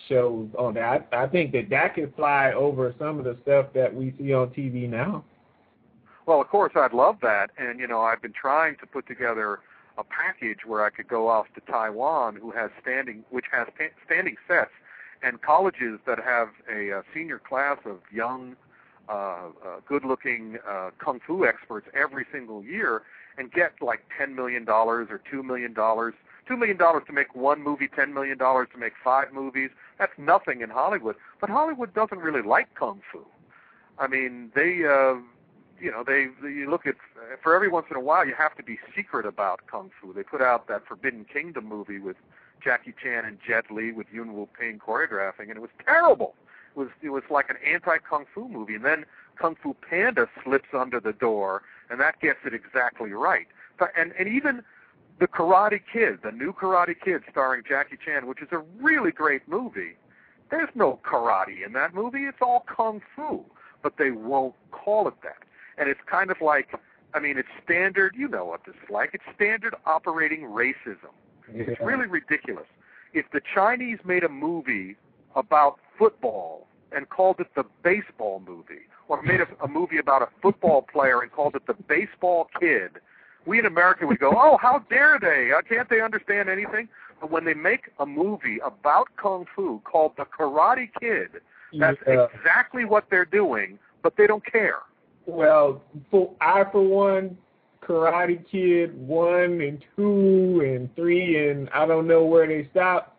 shows on that. I, I think that that could fly over some of the stuff that we see on T V now. Well, of course, I'd love that. And, you know, I've been trying to put together a package where I could go off to Taiwan, who has standing, which has standing sets, and colleges that have a, a senior class of young, uh, uh, good-looking uh, kung fu experts every single year, and get like ten million dollars or two million dollars. two million dollars to make one movie, ten million dollars to make five movies. That's nothing in Hollywood. But Hollywood doesn't really like kung fu. I mean, they... Uh, You know, they, they you look at, for every once in a while, you have to be secret about Kung Fu. They put out that Forbidden Kingdom movie with Jackie Chan and Jet Li with Yuen Woo-ping choreographing, and it was terrible. It was it was like an anti-Kung Fu movie. And then Kung Fu Panda slips under the door, and that gets it exactly right. But, and, and even the Karate Kid, the new Karate Kid starring Jackie Chan, which is a really great movie, there's no karate in that movie. It's all Kung Fu, but they won't call it that. And it's kind of like, I mean, it's standard, you know what this is like, it's standard operating racism. Yeah. It's really ridiculous. If the Chinese made a movie about football and called it the baseball movie, or made a, a movie about a football player and called it the baseball kid, we in America would go, oh, how dare they? Uh, can't they understand anything? But when they make a movie about Kung Fu called The Karate Kid, that's yeah. exactly what they're doing, but they don't care. Well, for, I, for one, Karate Kid one and two and three, and I don't know where they stopped.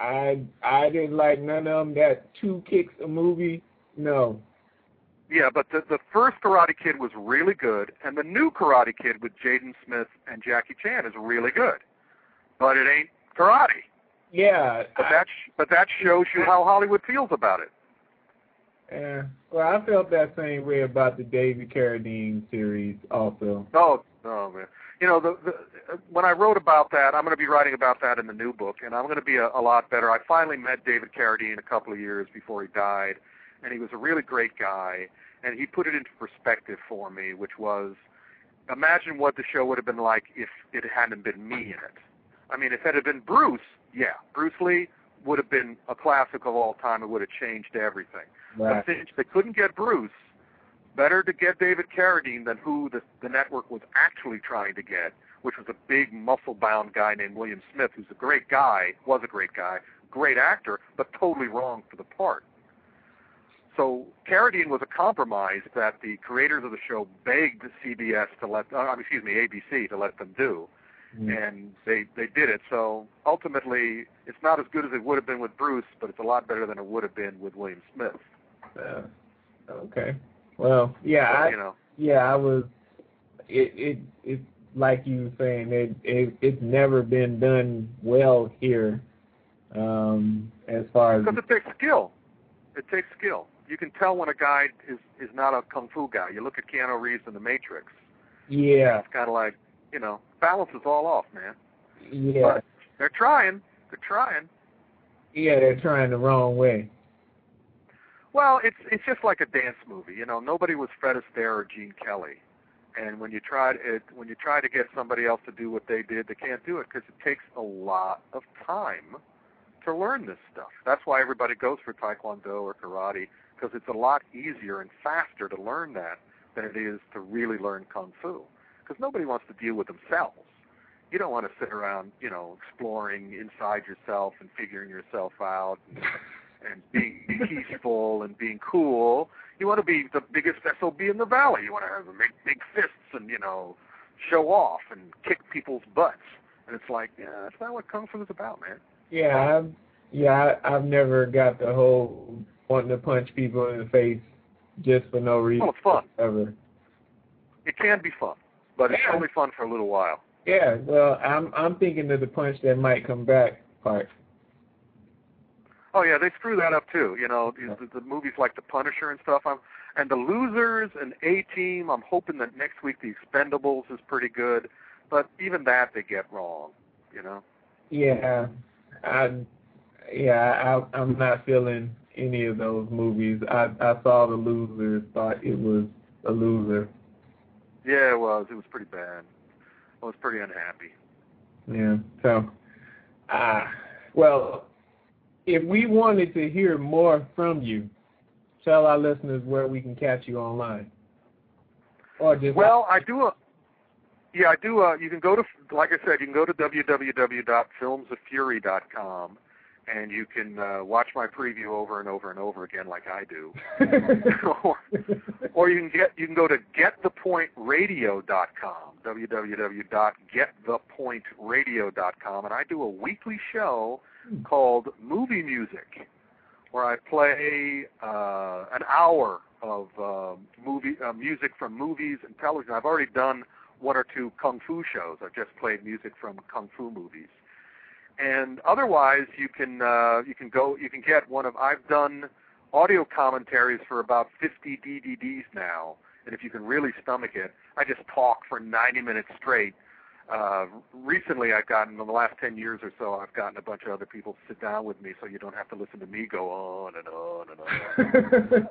I I didn't like none of them. That two kicks a movie, no. Yeah, but the, the first Karate Kid was really good, and the new Karate Kid with Jaden Smith and Jackie Chan is really good. But it ain't karate. Yeah. But that, sh- but that shows you how Hollywood feels about it. Yeah, well, I felt that same way about the David Carradine series also. Oh, oh man. You know, the, the when I wrote about that, I'm going to be writing about that in the new book, and I'm going to be a, a lot better. I finally met David Carradine a couple of years before he died, and he was a really great guy, and he put it into perspective for me, which was, imagine what the show would have been like if it hadn't been me in it. I mean, if it had been Bruce, yeah, Bruce Lee would have been a classic of all time. It would have changed everything. Right. But since they couldn't get Bruce, better to get David Carradine than who the, the network was actually trying to get, which was a big muscle-bound guy named William Smith, who's a great guy, was a great guy, great actor, but totally wrong for the part. So Carradine was a compromise that the creators of the show begged C B S to let, uh, excuse me, A B C to let them do. Mm. And they, they did it. So ultimately, it's not as good as it would have been with Bruce, but it's a lot better than it would have been with William Smith. Uh, okay. Well, yeah, so, I, you know. yeah, I was. It, it, it, like you were saying, it, it, it's never been done well here, um, as far as. Because it takes skill. It takes skill. You can tell when a guy is is not a kung fu guy. You look at Keanu Reeves in The Matrix. Yeah. It's kind of like, you know, balance is all off, man. Yeah. But they're trying. They're trying. Yeah, they're trying the wrong way. Well, it's it's just like a dance movie, you know. Nobody was Fred Astaire or Gene Kelly, and when you try it, when you try to get somebody else to do what they did, they can't do it because it takes a lot of time to learn this stuff. That's why everybody goes for Taekwondo or karate, because it's a lot easier and faster to learn that than it is to really learn Kung Fu. Because nobody wants to deal with themselves. You don't want to sit around, you know, exploring inside yourself and figuring yourself out. And, and being peaceful and being cool. You want to be the biggest S O B in the valley. You want to have, make big fists and, you know, show off and kick people's butts. And it's like, yeah, that's not what Kung Fu is about, man. Yeah, I've, yeah, I, I've never got the whole wanting to punch people in the face just for no reason. Well, it's fun. Ever. It can be fun, but it's yeah. only fun for a little while. Yeah, well, I'm I'm thinking of the punch that might come back part. Oh yeah, they screw that up too. You know, the, the movies like The Punisher and stuff. I'm, and The Losers and A-Team. I'm hoping that next week The Expendables is pretty good, but even that they get wrong. You know. Yeah, I yeah I, I'm not feeling any of those movies. I I saw The Losers, thought it was a loser. Yeah, it was. It was pretty bad. I was pretty unhappy. Yeah. So, ah, uh, well. if we wanted to hear more from you, tell our listeners where we can catch you online. Or just well, I do a yeah, I do a. You can go to, like I said, you can go to w w w dot films of fury dot com, and you can uh, watch my preview over and over and over again, like I do. or, or you can get you can go to get the point radio dot com, w w w dot get the point radio dot com, and I do a weekly show called Movie Music, where I play uh, an hour of uh, movie uh, music from movies and television. I've already done one or two kung fu shows. I've just played music from kung fu movies. And otherwise, you can uh, you can go you can get one of I've done audio commentaries for about fifty D V Ds now. And if you can really stomach it, I just talk for ninety minutes straight. Uh, recently, I've gotten, in the last ten years or so, I've gotten a bunch of other people to sit down with me so you don't have to listen to me go on and on and on.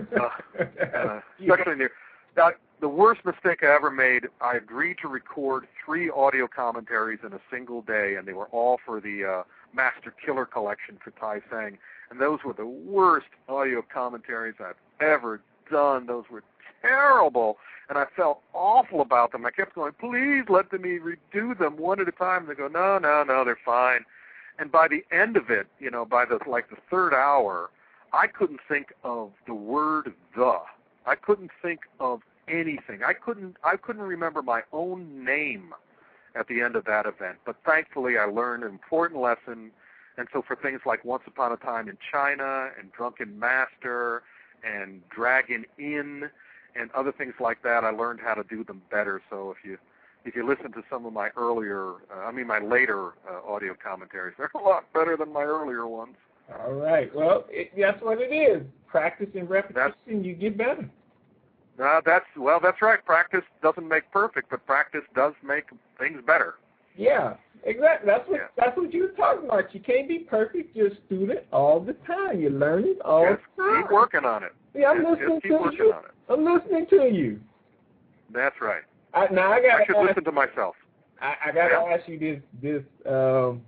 uh, uh, especially near, that, the worst mistake I ever made, I agreed to record three audio commentaries in a single day, and they were all for the uh, Master Killer collection for Tai Seng. And those were the worst audio commentaries I've ever done. Those were terrible, and I felt awful about them. I kept going, please let me redo them one at a time. And they go, no, no, no, they're fine. And by the end of it, you know, by the like the third hour, I couldn't think of the word the. I couldn't think of anything. I couldn't. I couldn't remember my own name at the end of that event. But thankfully, I learned an important lesson. And so for things like Once Upon a Time in China and Drunken Master and Dragon Inn and other things like that, I learned how to do them better. So if you if you listen to some of my earlier, uh, I mean my later uh, audio commentaries, they're a lot better than my earlier ones. All right. Well, it, that's what it is. Practice and repetition, that's, you get better. Uh, that's well, that's right. Practice doesn't make perfect, but practice does make things better. Yeah, exactly. That's what yeah. that's what you were talking about. You can't be perfect. You're a student all the time. You're learning all just the time. Keep working on it. Yeah, I'm just, listening just keep to working you. on it. I'm listening to you. That's right. I, now I got. I should ask, listen to myself. I, I got to yeah. ask you this. This um,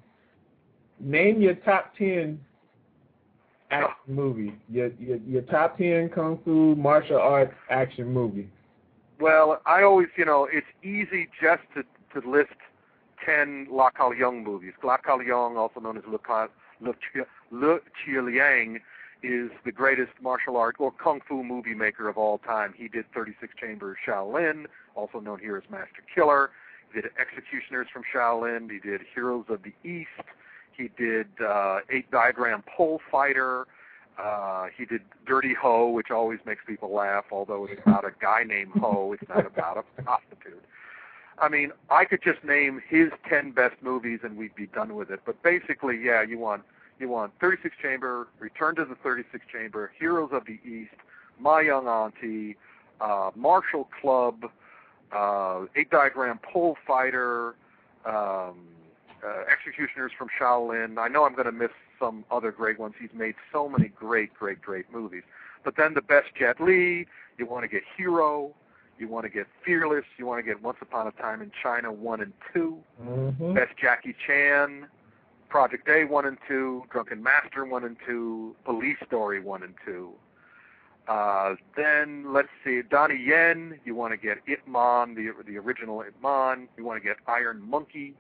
name your top ten action oh. movie. Your, your your top ten kung fu martial arts action movie. Well, I always, you know, it's easy just to to list ten La Ka Leung movies. La Ka Leung, also known as Le Ka Le Chia Liang, is the greatest martial art or kung fu movie maker of all time. He did thirty-six Chambers Shaolin, also known here as Master Killer. He did Executioners from Shaolin. He did Heroes of the East. He did uh, Eight Diagram Pole Fighter. Uh, he did Dirty Ho, which always makes people laugh, although it's about a guy named Ho. It's not about a prostitute. I mean, I could just name his ten best movies and we'd be done with it. But basically, yeah, you want you want thirty-six Chamber, Return to the thirty-six Chamber, Heroes of the East, My Young Auntie, uh, Martial Club, uh, Eight Diagram Pole Fighter, um, uh, Executioners from Shaolin. I know I'm going to miss some other great ones. He's made so many great, great, great movies. But then the best Jet Li, you want to get Hero, you want to get Fearless, you want to get Once Upon a Time in China one and two, mm-hmm. best Jackie Chan, Project A one and two, Drunken Master one and two, Police Story one and two. Uh, then let's see, Donnie Yen, you want to get Ip Man, the the original Ip Man. You want to get Iron Monkey.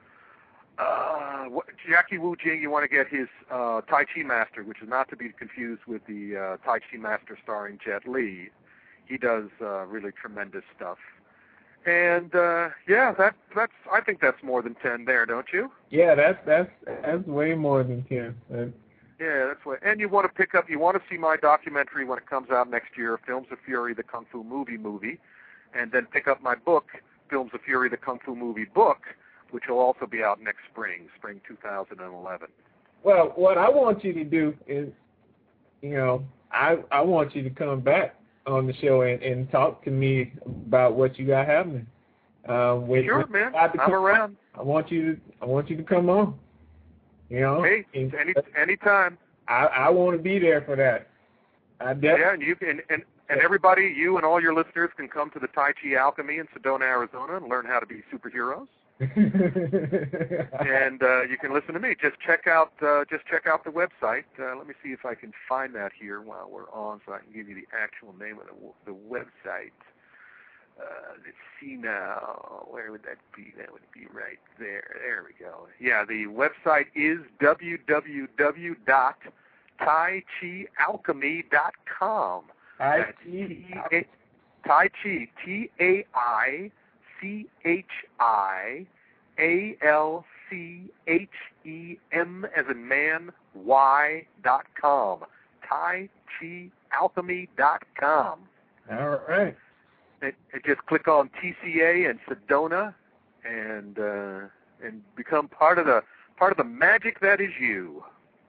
Uh, Jackie Wu Jing, you want to get his uh, Tai Chi Master, which is not to be confused with the uh, Tai Chi Master starring Jet Li. He does uh, really tremendous stuff. And uh, yeah, that that's I think that's more than ten there, don't you? Yeah, that's that's that's way more than ten. That's... Yeah, that's what. And you want to pick up, you want to see my documentary when it comes out next year, Films of Fury, the Kung Fu Movie Movie, and then pick up my book, Films of Fury, the Kung Fu Movie Book, which will also be out next spring, spring two thousand eleven. Well, what I want you to do is, you know, I I want you to come back on the show and, and talk to me about what you got happening. Um, when, sure, when man. I'm around. I want you to I want you to come on. You know, hey, and, any anytime. I I want to be there for that. I definitely. Yeah, and you can and and everybody, you and all your listeners can come to the Tai Chi Alchemy in Sedona, Arizona, and learn how to be superheroes. and uh, you can listen to me. Just check out uh, just check out the website. Uh, let me see if I can find that here while we're on, so I can give you the actual name of the, the website. Uh, let's see now. Where would that be? That would be right there. There we go. Yeah, the website is w w w dot tai chi alchemy dot com. Tai Chi, Tai Chi, T A I C H I A L C H E M as in man, Y dot com. Tai Chi alchemy dot com. All right. And, and just click on T C A and Sedona, and uh, and become part of the part of the magic that is you.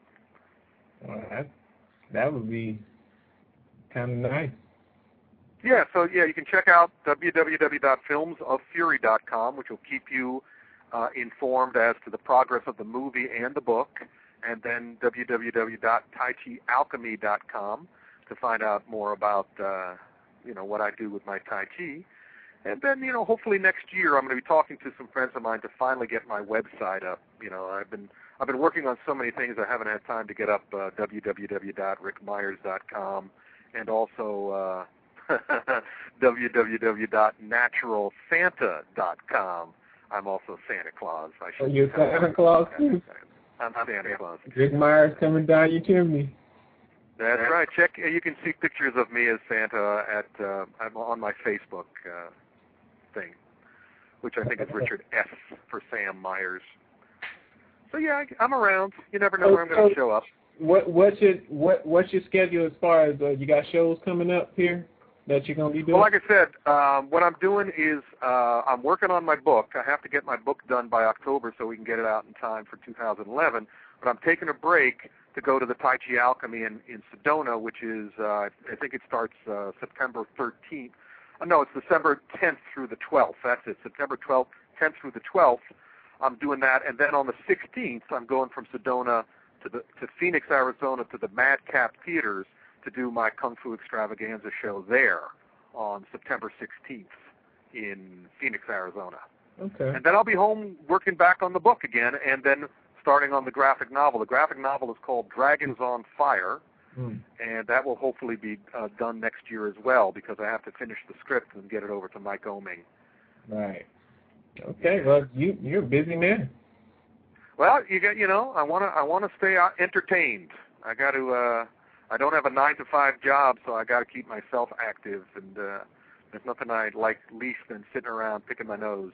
Well, that that would be kind of nice. Yeah, so yeah, you can check out w w w dot films of fury dot com, which will keep you uh, informed as to the progress of the movie and the book, and then w w w dot tai chi alchemy dot com to find out more about uh, you know what I do with my Tai Chi. And then, you know, hopefully next year I'm going to be talking to some friends of mine to finally get my website up. You know, I've been I've been working on so many things I haven't had time to get up uh, w w w dot rick myers dot com and also uh, w w w dot natural santa dot com. I'm also Santa Claus. I should oh, you're Santa Claus too? I'm Santa Claus. Rick Myers coming down your chimney. That's right. Check. You can see pictures of me as Santa at uh, I'm on my Facebook uh, thing, which I think is Richard S. for Sam Myers. So yeah, I, I'm around. You never know where I'm going to show up. What what's your what what's your schedule as far as uh, you got shows coming up here that you're going to be doing? Well, like I said, um, what I'm doing is uh, I'm working on my book. I have to get my book done by October so we can get it out in time for two thousand eleven. But I'm taking a break to go to the Tai Chi Alchemy in, in Sedona, which is, uh, I think it starts uh, September thirteenth. Uh, no, it's December tenth through the twelfth. That's it, September twelfth, tenth through the twelfth. I'm doing that. And then on the sixteenth, I'm going from Sedona to the to Phoenix, Arizona, to the Madcap Theaters to do my Kung Fu Extravaganza show there on September sixteenth in Phoenix, Arizona. Okay. And then I'll be home working back on the book again, and then starting on the graphic novel. The graphic novel is called Dragons on Fire, mm. and that will hopefully be uh, done next year as well, because I have to finish the script and get it over to Mike Oming. Right. Okay. Well, you you're a busy man. Well, you got you know I want to I want to stay uh, entertained. I got to. Uh, I don't have a nine to five job, so I got to keep myself active. And uh, there's nothing I like least than sitting around picking my nose.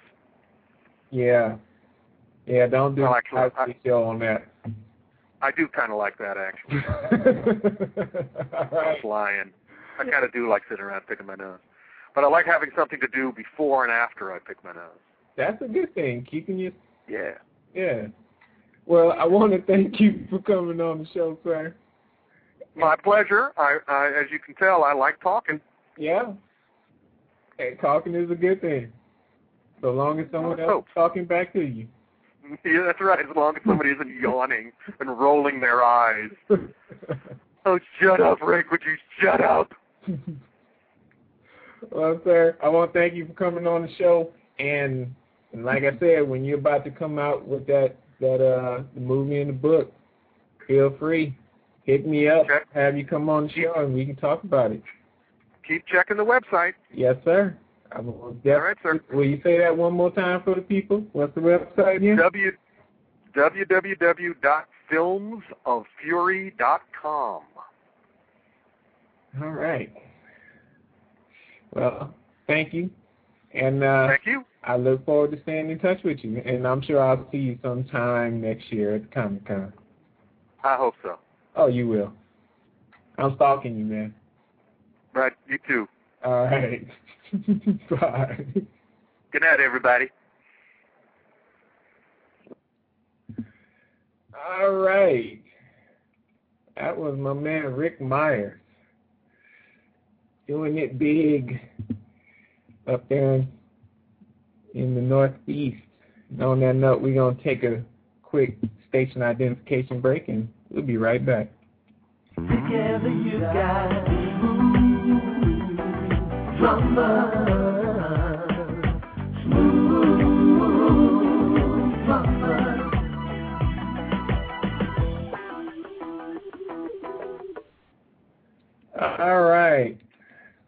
Yeah. Yeah, don't do well, a actually, show on that. I do kind of like that, actually. Right. I'm lying. I kind of do like sitting around picking my nose. But I like having something to do before and after I pick my nose. That's a good thing, keeping you... Yeah. Yeah. Well, I want to thank you for coming on the show, sir. My pleasure. I, I, as you can tell, I like talking. Yeah. Hey, talking is a good thing. So long as someone else is talking back to you. Yeah, that's right, as long as somebody isn't yawning and rolling their eyes. Oh, shut up, Rick, would you shut up? Well, sir, I want to thank you for coming on the show. And, and like I said, when you're about to come out with that, that uh, the movie and the book, feel free. Hit me up, Check. have you come on the show, and we can talk about it. Keep checking the website. Yes, sir. I will def- All right, sir. Will you say that one more time for the people? What's the website again? W- www dot films of fury dot com. All right. Well, thank you. And uh, thank you. I look forward to staying in touch with you. And I'm sure I'll see you sometime next year at the Comic-Con. I hope so. Oh, you will. I'm stalking you, man. Right, you too. All right. Bye. Good night, everybody. All right. That was my man, Rick Myers. Doing it big up there in the Northeast. And on that note, we're going to take a quick station identification break, and we'll be right back. Together you got smooth drummer, smooth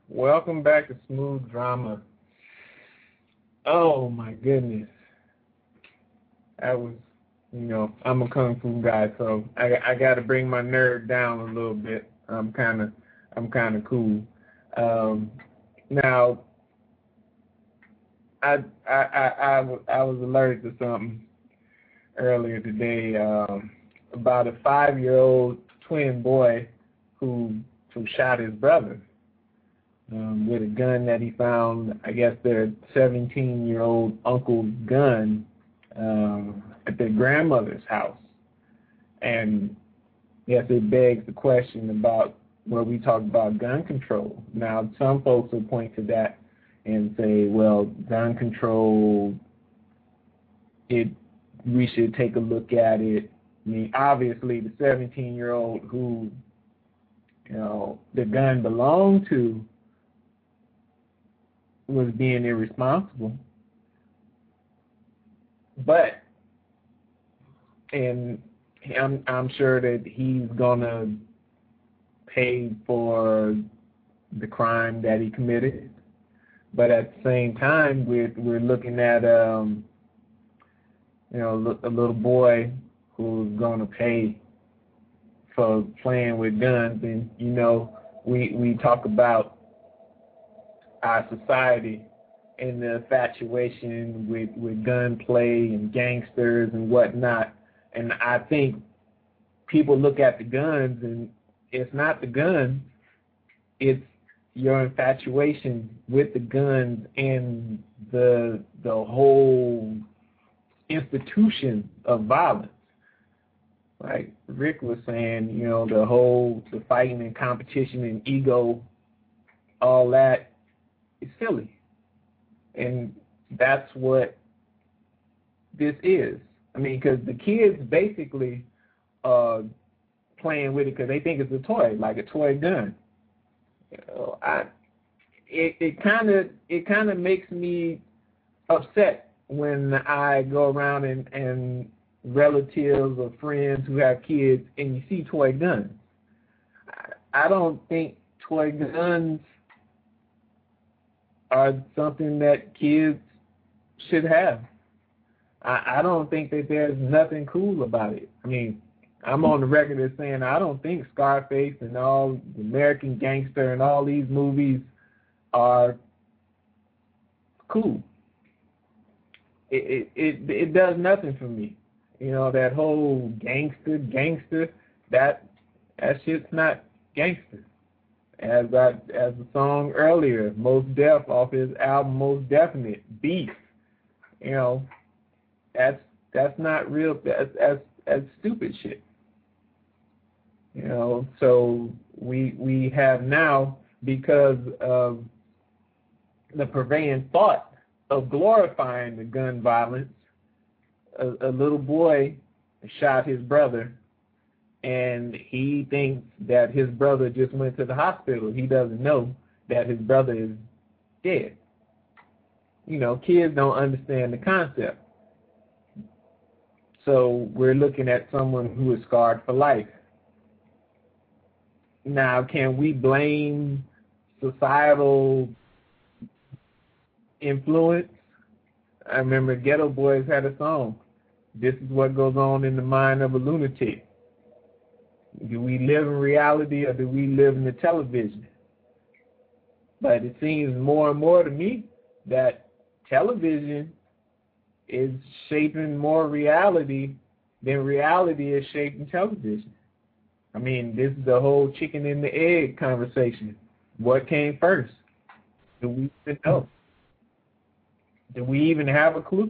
Welcome back to Smooth Drama. Oh my goodness. That was, you know, I'm a Kung Fu guy, so I, I got to bring my nerve down a little bit. I'm kind of, I'm kind of cool. Um, now, I, I, I, I, I was alerted to something earlier today um, about a five-year-old twin boy who, who shot his brother um, with a gun that he found, I guess their seventeen-year-old uncle's gun um, at their grandmother's house. And yes, it begs the question about where we talk about gun control. Now, some folks will point to that and say, well, gun control, it we should take a look at it. I mean, obviously, the seventeen-year-old who, you know, the gun belonged to was being irresponsible. But, and I'm, I'm sure that he's going to pay for the crime that he committed. But at the same time, we're, we're looking at, um, you know, a little boy who's going to pay for playing with guns. And, you know, we, we talk about our society and the infatuation with, with gunplay and gangsters and whatnot. And I think people look at the guns and it's not the guns, it's your infatuation with the guns and the the whole institution of violence. Like Rick was saying, you know, the whole the fighting and competition and ego, all that is silly. And that's what this is. I mean, because the kids basically are playing with it because they think it's a toy, like a toy gun. You know, I it it kind of it kind of makes me upset when I go around and, and relatives or friends who have kids and you see toy guns. I, I don't think toy guns are something that kids should have. I, I don't think that there's nothing cool about it. I mean, I'm on the record as saying I don't think Scarface and all the American Gangster and all these movies are cool. It, it it it does nothing for me. You know, that whole gangster, gangster, that that shit's not gangster. As I as the song earlier, Mos Def off his album Mos Definite, Beef. You know, that's that's not real. That's that's, that's stupid shit. You know, so we we have now, because of the prevailing thought of glorifying the gun violence, a, a little boy shot his brother, and he thinks that his brother just went to the hospital. He doesn't know that his brother is dead. You know, kids don't understand the concept. So we're looking at someone who is scarred for life. Now, can we blame societal influence? I remember Ghetto Boys had a song, "This is what goes on in the mind of a lunatic." Do we live in reality or do we live in the television? But it seems more and more to me that television is shaping more reality than reality is shaping television. I mean, this is the whole chicken and the egg conversation. What came first? Do we even know? Do we even have a clue?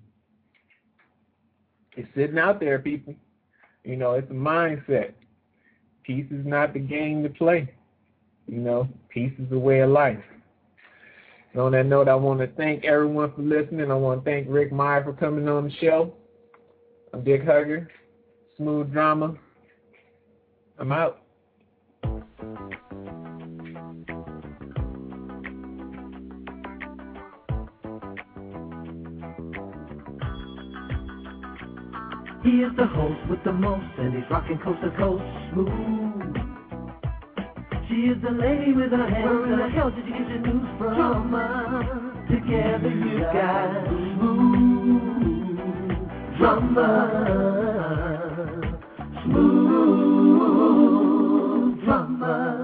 It's sitting out there, people. You know, it's a mindset. Peace is not the game to play. You know, peace is a way of life. And on that note, I want to thank everyone for listening. I want to thank Rick Meyer for coming on the show. I'm Dick Hugger, Smooth Drama. I'm out. He is the host with the most, and he's rocking coast to coast smooth. She is the lady with her hands. Where in the hell did you get your news from? Drama. Together you got smooth drama. Smooth drama.